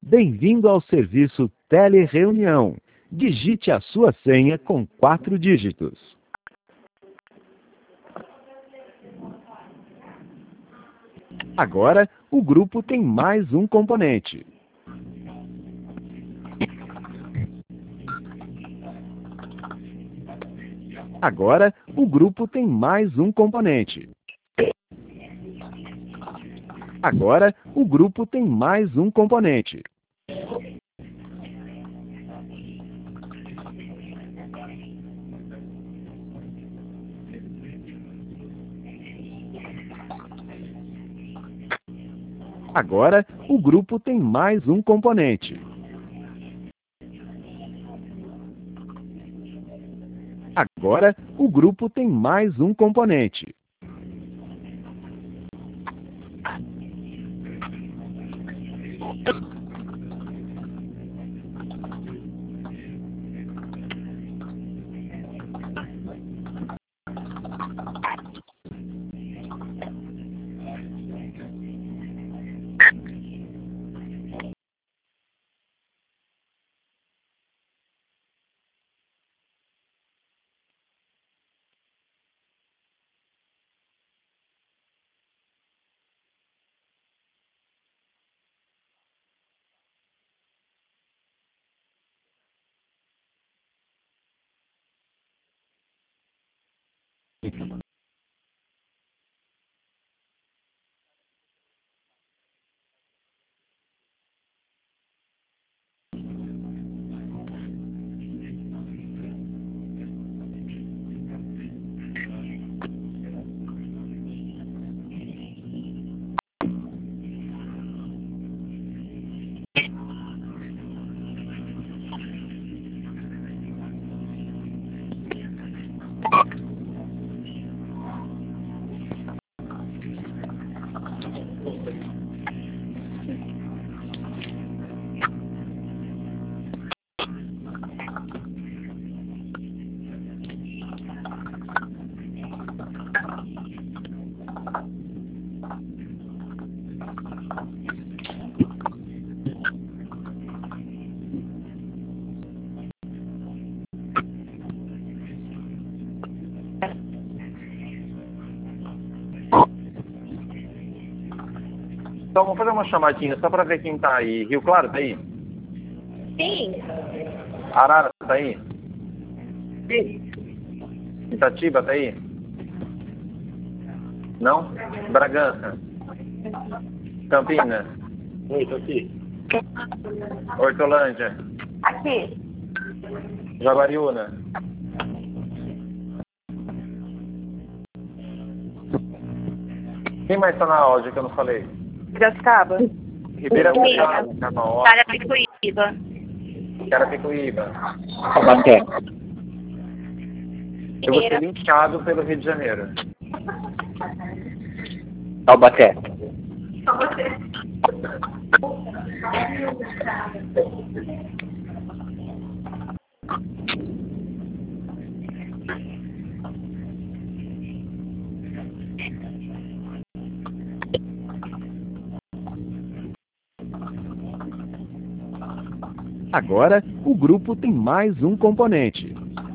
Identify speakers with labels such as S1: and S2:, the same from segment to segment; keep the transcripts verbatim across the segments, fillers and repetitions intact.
S1: Bem-vindo ao serviço Telereunião. Digite a sua senha com quatro dígitos. Agora, o grupo tem mais um componente. Agora, o grupo tem mais um componente. Agora, o grupo tem mais um componente. Agora, o grupo tem mais um componente. Agora, o grupo tem mais um componente.
S2: Então, vamos fazer uma chamadinha só para ver quem tá aí. Rio Claro tá aí?
S3: Sim.
S2: Arara tá aí?
S3: Sim.
S2: Itatiba tá aí? Não? Bragança? Campinas?
S4: Oi, tô aqui.
S2: Hortolândia?
S3: Aqui.
S2: Jaguariúna? Quem mais tá na áudio que eu não falei?
S3: Piracicaba.
S2: Ribeira Colorado, Carnaval,
S3: Carapicuíba.
S2: Carapicuíba.
S4: Taubaté.
S2: Eu vou ser linchado pelo Rio de Janeiro.
S4: Taubaté.
S1: Agora, o grupo tem mais um componente.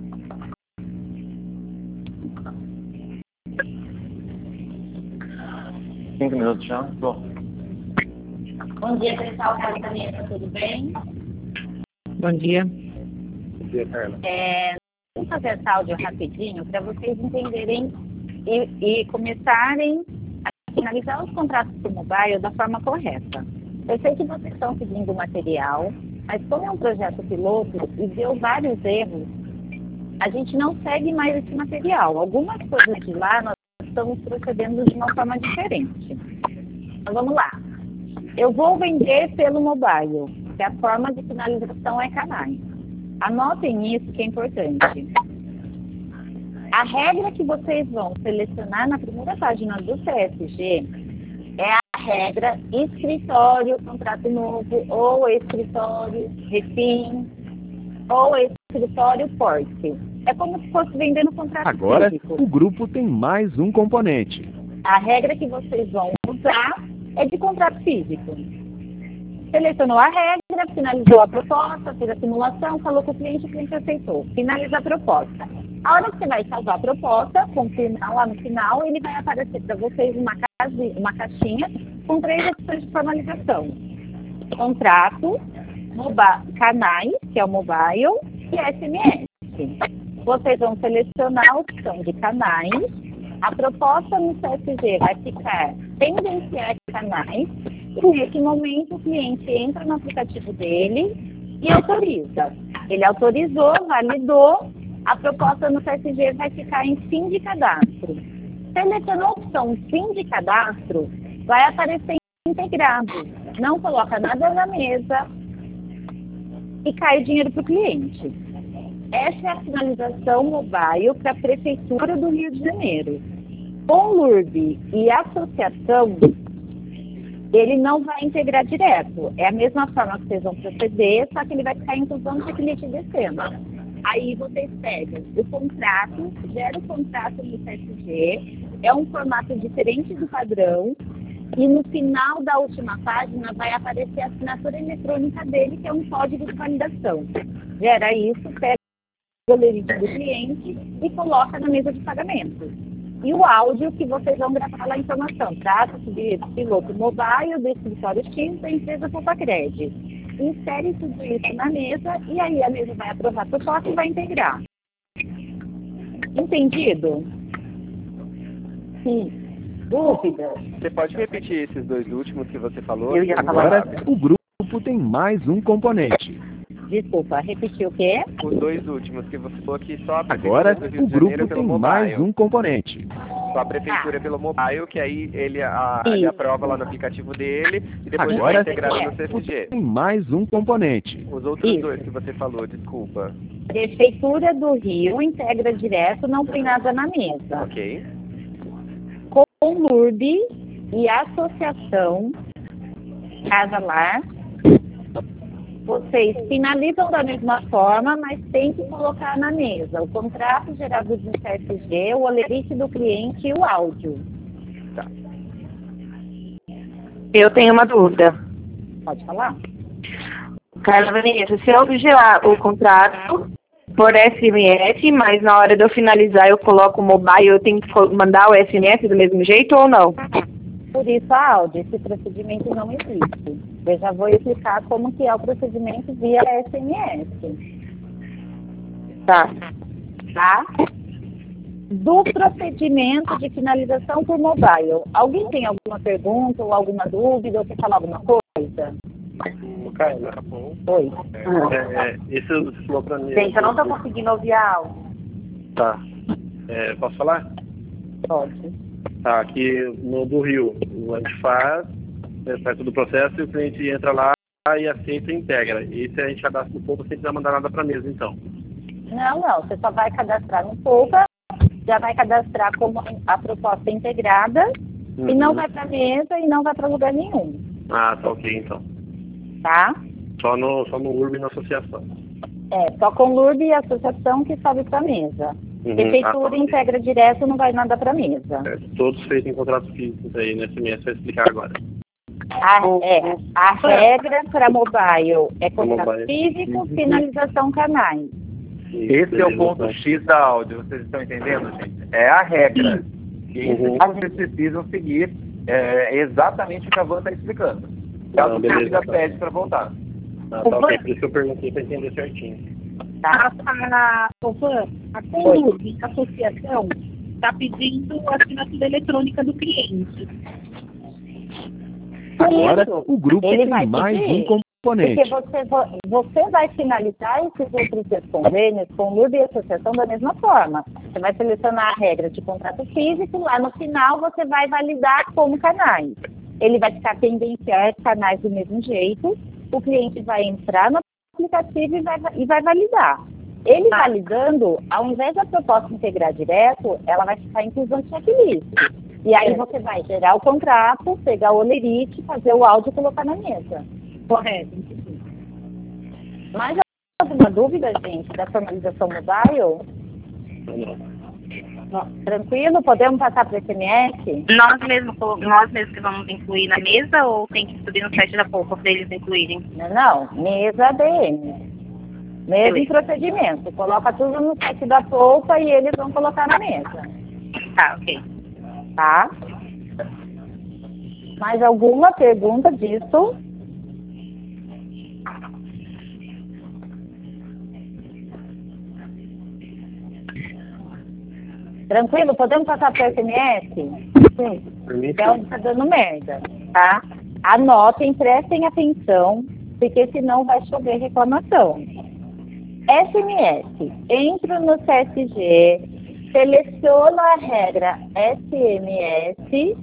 S2: Cinco minutos já? Bom.
S3: Bom dia, pessoal. Casamento, tudo bem?
S4: Bom dia.
S2: Bom dia, Carla.
S3: É, vamos fazer esse áudio rapidinho para vocês entenderem e, e começarem a finalizar os contratos por mobile da forma correta. Eu sei que vocês estão seguindo o material, mas como é um projeto piloto e deu vários erros, a gente não segue mais esse material. Algumas coisas de lá nós estamos procedendo de uma forma diferente. Então vamos lá. Eu vou vender pelo mobile, que a forma de finalização é canais. Anotem isso que é importante. A regra que vocês vão selecionar na primeira página do C S G é a regra escritório, contrato novo, ou escritório, refim, ou escritório porte. É como se fosse vender no contrato
S1: Agora,
S3: físico.
S1: o grupo tem mais um componente.
S3: A regra que vocês vão usar é de contrato físico. Selecionou a regra, finalizou a proposta, fez a simulação, falou com o cliente, o cliente aceitou. Finaliza a proposta. A hora que você vai salvar a proposta, confirmar lá no final, ele vai aparecer para vocês uma, casinha, uma caixinha com três opções de formalização. Contrato, canais, que é o mobile, e S M S. Vocês vão selecionar a opção de canais. A proposta no C S G vai ficar tendenciar canais. E nesse momento o cliente entra no aplicativo dele e autoriza. Ele autorizou, validou, a proposta no C S G vai ficar em fim de cadastro. Selecionou a opção fim de cadastro, vai aparecer integrado. Não coloca nada na mesa e cai o dinheiro para o cliente. Essa é a finalização mobile para a Prefeitura do Rio de Janeiro. Com o L U R B e associação, ele não vai integrar direto. É a mesma forma que vocês vão proceder, só que ele vai ficar inclusão de cliente descendo. Aí vocês pegam o contrato, gera o contrato no C S G, é um formato diferente do padrão, e no final da última página vai aparecer a assinatura eletrônica dele, que é um código de validação. Gera isso, pega o boletim do cliente e coloca na mesa de pagamento. E o áudio que vocês vão gravar lá a informação. Trata-se de piloto mobile do escritório X da empresa Popacred. Insere tudo isso na mesa e aí a mesa vai aprovar a proposta e vai integrar. Entendido? Sim. Dúvida?
S2: Você pode repetir esses dois últimos que você falou?
S3: Eu ia falar.
S1: Agora, o grupo tem mais um componente.
S3: Desculpa, repetir o quê?
S2: Os dois últimos que você falou aqui, só a
S1: Agora,
S2: Prefeitura do Rio
S1: o
S2: de Janeiro
S1: grupo
S2: pelo
S1: tem
S2: mobile.
S1: mais um componente.
S2: Só a Prefeitura pelo mobile, que aí ele, a, ele aprova lá no aplicativo dele e depois ele vai
S1: Agora,
S2: integrar no C
S1: o
S2: S G.
S1: tem mais um componente.
S2: Os outros
S3: Isso.
S2: dois que você falou, desculpa.
S3: Prefeitura do Rio integra direto, não tem nada na mesa.
S2: Ok.
S3: Com o L U R B e associação Casa Lar, vocês finalizam da mesma forma, mas tem que colocar na mesa o contrato gerado de C S G, o olerite do cliente e o áudio.
S2: Tá.
S5: Eu tenho uma dúvida.
S3: Pode falar?
S5: Carla Vanessa, se eu gerar o contrato por S M S, mas na hora de eu finalizar eu coloco o mobile, eu tenho que mandar o S M S do mesmo jeito ou não?
S3: Por isso a áudio, esse procedimento não existe. Eu já vou explicar como que é o procedimento via S M S.
S5: Tá.
S3: Tá? Do procedimento de finalização por mobile. Alguém tem alguma pergunta ou alguma dúvida ou quer falar alguma coisa?
S4: Carla,
S3: Oi.
S4: é, é, esse você falou pra mim.
S3: Gente, eu não tô conseguindo ouvir a aula.
S4: Tá. É, posso falar?
S3: Pode.
S4: Tá, aqui no do Rio, a gente faz, né, faz todo o processo e o cliente entra lá e aceita e integra. Esse a gente cadastra no Poupa sem precisar mandar nada para a mesa, então.
S3: Não, não. Você só vai cadastrar no Poupa, já vai cadastrar como a proposta integrada
S4: Uhum.
S3: e não vai para mesa e não vai para lugar nenhum.
S4: Ah, tá ok, então.
S3: Tá?
S4: Só no, só no U R B e na associação.
S3: É, só com o L U R B e a associação que sobe para mesa.
S4: Uhum.
S3: Prefeitura
S4: Ah, tá.
S3: integra direto, não vai nada para mesa.
S4: É, todos feitos em contratos físicos aí, no S M S, vai explicar agora.
S3: A, é, a regra para mobile é contrato
S4: Mobile.
S3: físico, finalização canais.
S2: Esse é o ponto X da áudio, vocês estão entendendo, gente? É a regra. E
S4: Uhum.
S2: vocês precisam seguir é, exatamente o que a Van está explicando. Caso
S4: Ah,
S2: você
S4: beleza,
S2: já
S4: tá.
S2: pede para voltar.
S4: Ah, tá ok, por isso que eu perguntei para entender certinho.
S3: Tá?
S6: A, a, a Conlurb, a associação, está pedindo a assinatura eletrônica do cliente.
S1: Agora,
S3: Isso.
S1: o grupo
S3: Ele
S1: tem
S3: vai
S1: mais
S3: pedir,
S1: um componente.
S3: Porque você, vo- você vai finalizar esses outros convênios com o L U R B e associação da mesma forma. Você vai selecionar a regra de contrato físico, lá no final você vai validar como canais. Ele vai ficar tendenciar canais do mesmo jeito, o cliente vai entrar no aplicativo e vai, e vai validar. Ele validando, ao invés da proposta integrar direto, ela vai ficar inclusão de checklist. E aí você vai gerar o contrato, pegar o olerite, fazer o áudio e colocar na mesa.
S6: Correto.
S3: Mais alguma dúvida, gente, da formalização mobile?
S4: Não, não.
S3: Tranquilo? Podemos passar para o S M S?
S7: Nós mesmos, nós mesmos que vamos incluir na mesa ou tem que subir no site da Poupa para eles incluírem?
S3: Não, não, mesa D M. Mesa em procedimento. Coloca tudo no site da Poupa e eles vão colocar na mesa.
S7: Tá, ok.
S3: Tá? Mais alguma pergunta disso? Tranquilo? Podemos passar para o S M S? Sim. Então, tá dando merda, tá? Anotem, prestem atenção, porque senão vai chover reclamação. S M S. Entro no C S G, seleciono a regra S M S,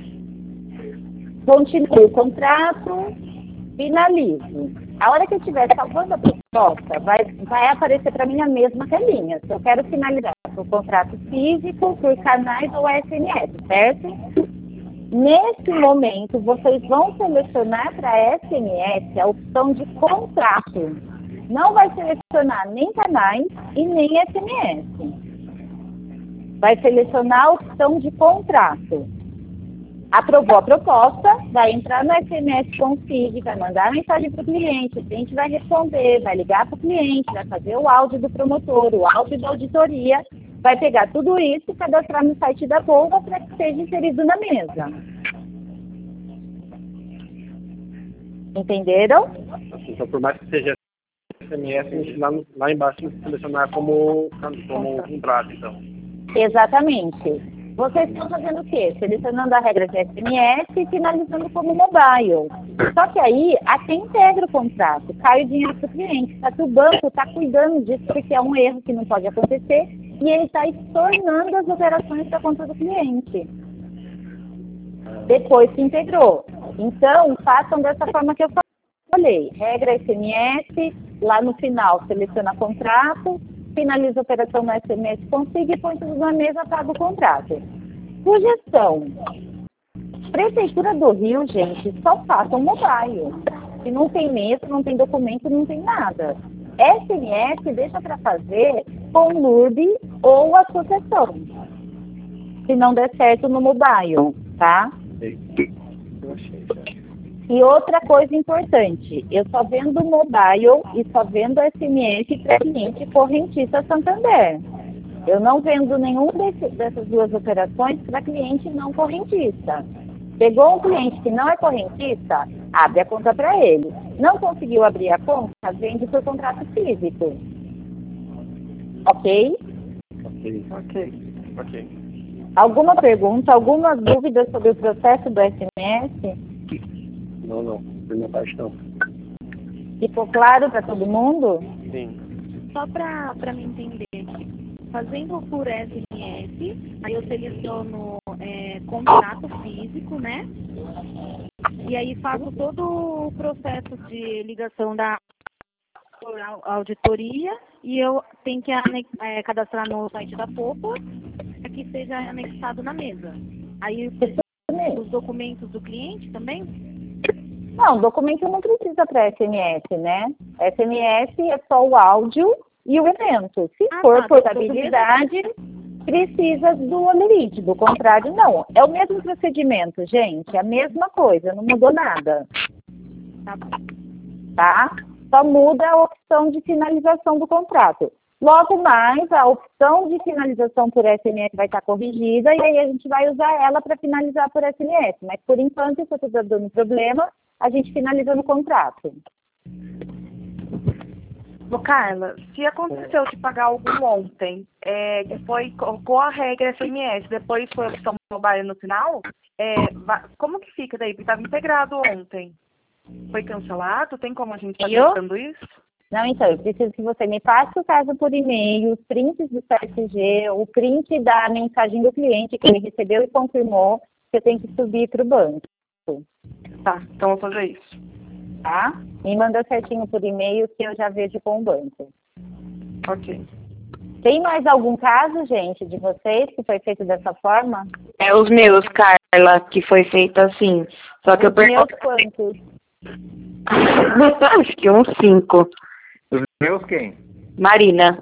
S3: continuo o contrato, finalizo. A hora que eu estiver salvando a proposta, vai, vai aparecer para mim a mesma telinha. Se eu quero finalizar por contrato físico, por canais ou S M S, certo? Nesse momento, vocês vão selecionar para S M S a opção de contrato. Não vai selecionar nem canais e nem S M S. Vai selecionar a opção de contrato. Aprovou a proposta, vai entrar no S M S Config, vai mandar a mensagem para o cliente, o cliente vai responder, vai ligar para o cliente, vai fazer o áudio do promotor, o áudio da auditoria, vai pegar tudo isso e cadastrar no site da Poupa para que seja inserido na mesa. Entenderam?
S4: Então, por mais que seja S M S, a gente lá, no- lá embaixo tem que selecionar como, como contrato, então.
S3: Exatamente. Vocês estão fazendo o quê? Selecionando a regra de S M S e finalizando como mobile. Só que aí, até integra o contrato, cai o dinheiro para o cliente. Só que o banco está cuidando disso porque é um erro que não pode acontecer e ele está estornando as operações para conta do cliente. Depois que integrou. Então, façam dessa forma que eu falei. Regra S M S, lá no final seleciona contrato, finaliza a operação no S M S Config, põe tudo na mesa, paga o contrato. Sugestão. Prefeitura do Rio, gente, só façam mobile. Se não tem mesa, não tem documento, não tem nada. S M S deixa para fazer com L U R B ou associação. Se não der certo no mobile, tá? E outra coisa importante, eu só vendo mobile e só vendo S M S para cliente correntista Santander. Eu não vendo nenhum desse, dessas duas operações para cliente não correntista. Pegou um cliente que não é correntista, abre a conta para ele. Não conseguiu abrir a conta, vende por contrato físico. Ok?
S4: Ok.
S2: Ok. Ok.
S3: Alguma pergunta, alguma dúvida sobre o processo do S M S?
S4: Não, não. Por minha parte, não.
S3: Ficou claro para todo mundo?
S2: Sim.
S7: Só para me entender aqui. Fazendo por S M S, aí eu seleciono é, contrato físico, né? E aí faço todo o processo de ligação da auditoria e eu tenho que anex, é, cadastrar no site da Poupa para que seja anexado na mesa. Aí os documentos do cliente também?
S3: Não, documento não precisa para S M S, né? S M S é só o áudio e o evento. Se
S7: Ah,
S3: for
S7: tá,
S3: portabilidade, precisa do olerite, do contrário, não. É o mesmo procedimento, gente, é a mesma coisa, não mudou nada.
S7: Tá bom.
S3: Tá? Só muda a opção de finalização do contrato. Logo mais, a opção de finalização por S M S vai estar corrigida e aí a gente vai usar ela para finalizar por S M S. Mas, por enquanto, se está dando problema, a gente finaliza no contrato.
S8: Ô, Carla, se aconteceu de pagar algo ontem, é, que foi com a regra S M S, depois foi a opção mobile no final, é, va- como que fica daí? Porque estava integrado ontem. Foi cancelado? Tem como a gente estar
S3: Eu?
S8: testando isso?
S3: Não, então, eu preciso que você me passe o caso por e-mail, os prints do C S G, o print da mensagem do cliente que ele recebeu e confirmou que eu tenho que subir para o banco.
S8: Tá, então vou fazer isso.
S3: Tá? Me manda certinho por e-mail que eu já vejo com o banco.
S8: Ok.
S3: Tem mais algum caso, gente, de vocês que foi feito dessa forma?
S5: É os meus, Carla, que foi feito assim. Só que eu
S3: Os meus
S5: pergunto.
S3: quantos?
S5: Acho que uns cinco.
S1: Os meus quem?
S5: Marina.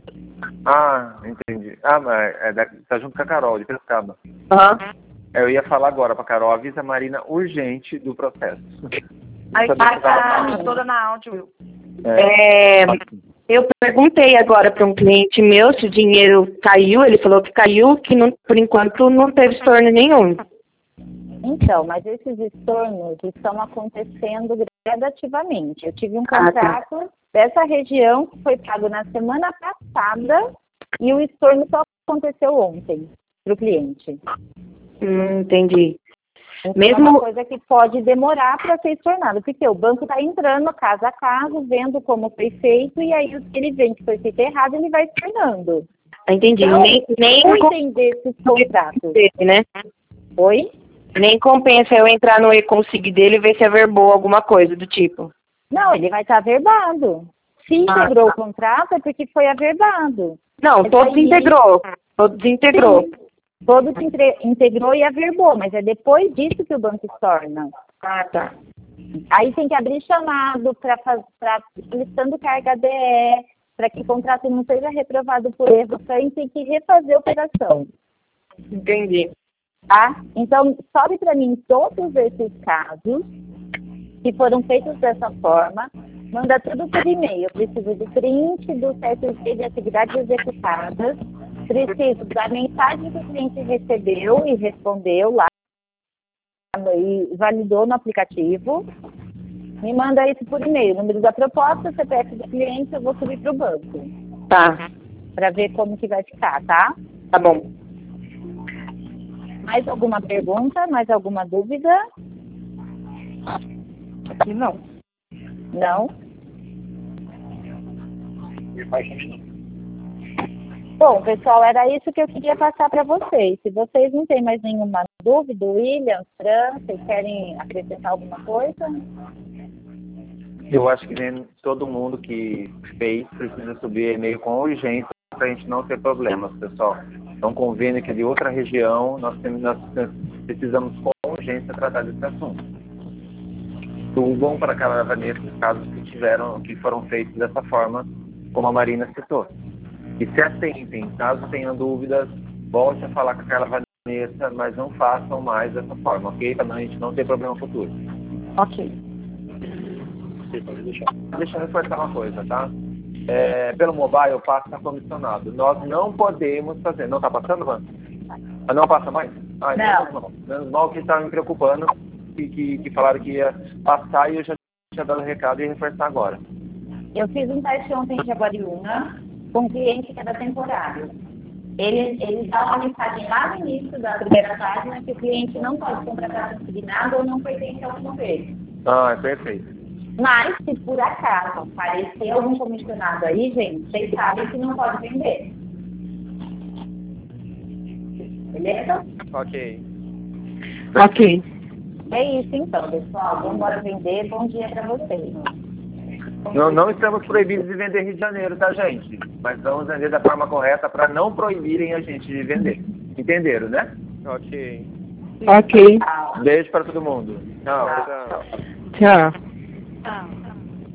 S9: Ah, entendi. Ah, mas é da, tá junto com a Carol, de Piracicaba.
S5: Aham.
S9: Eu ia falar agora pra Carol, avisa a Marina urgente do processo.
S8: Aí
S9: Não sabia que tava-
S8: tá toda na áudio.
S5: É, eu perguntei agora para um cliente meu se o dinheiro caiu, ele falou que caiu, que não, por enquanto não teve estorno nenhum.
S3: Então, mas esses estornos estão acontecendo gradativamente. Eu tive um
S5: Ah, tá.
S3: contrato dessa região que foi pago na semana passada e o estorno só aconteceu ontem para o cliente.
S5: Hum, entendi.
S3: Então,
S5: Mesmo-
S3: é uma coisa que pode demorar para ser estornado, porque o banco está entrando caso a caso, vendo como foi feito, e aí se ele vê que foi feito errado, ele vai estornando.
S5: Entendi.
S3: Então,
S5: nem, nem
S3: cuidem desses contratos.
S5: dele, né?
S3: Oi?
S5: Nem compensa eu entrar no e-consig dele e ver se averbou alguma coisa do tipo.
S3: Não, ele vai estar averbado. Se
S5: Ah,
S3: integrou
S5: tá.
S3: o contrato é porque foi averbado.
S5: Não,
S3: Mas
S5: todos
S3: aí-
S5: integrou. Todos integrou.
S3: Sim, todos entre- integrou e averbou, mas é depois disso que o banco estorna.
S5: Ah, tá.
S3: Aí tem que abrir chamado para solicitando carga A D E, para que o contrato não seja reprovado por erro, então tem que refazer a operação.
S5: Entendi.
S3: Tá? Então, sobe para mim todos esses casos que foram feitos dessa forma, manda tudo por e-mail. Eu preciso do print do C S V de atividades executadas, preciso da mensagem que o cliente recebeu e respondeu lá e validou no aplicativo. Me manda isso por e-mail, número da proposta, C P F do cliente, eu vou subir para o banco
S5: Tá.
S3: para ver como que vai ficar, tá?
S5: Tá bom.
S3: Mais alguma pergunta? Mais alguma dúvida?
S8: Aqui não.
S3: Não? Bom, pessoal, era isso que eu queria passar para vocês. Se vocês não têm mais nenhuma dúvida, William, Fran, vocês querem acrescentar alguma coisa?
S9: Eu acho que nem todo mundo que fez precisa subir e-mail com urgência para a gente não ter problemas, pessoal. É um convênio que é de outra região, nós, temos, nós precisamos com urgência tratar desse assunto. Subam para aquela vaneira os casos que tiveram, que foram feitos dessa forma, como a Marina citou. E se atentem, caso tenham dúvidas, volte a falar com aquela Vanessa, mas não façam mais dessa forma, ok? Para a gente não ter problema futuro.
S3: Ok.
S9: Deixa eu reforçar uma coisa, tá? É, pelo mobile passa comissionado. Nós não podemos fazer. Não está passando, Van? Ah, não passa mais? Ah, então
S3: Não.
S9: não. Menos mal que estava me preocupando, que, que, que falaram que ia passar e eu já tinha dado o recado e ia reforçar agora.
S3: Eu fiz um teste ontem de Jaguariúna com um cliente que era temporário. Ele, ele dá uma mensagem lá no início da primeira página que o cliente não pode contratar consignado ou não pertence ao governo.
S9: Ah, é perfeito.
S3: Mas, se por acaso aparecer algum comissionado aí, gente, vocês sabem que não pode vender. Beleza?
S2: Ok.
S5: Ok.
S3: É isso então, pessoal. Vamos embora vender. Bom dia para vocês.
S9: Não, não estamos proibidos de vender Rio de Janeiro, tá, gente? Mas vamos vender da forma correta para não proibirem a gente de vender. Entenderam, né?
S2: Ok.
S5: Ok.
S3: Tchau.
S9: Beijo para todo mundo. Tchau.
S2: Tchau.
S5: Tchau.
S7: Tá.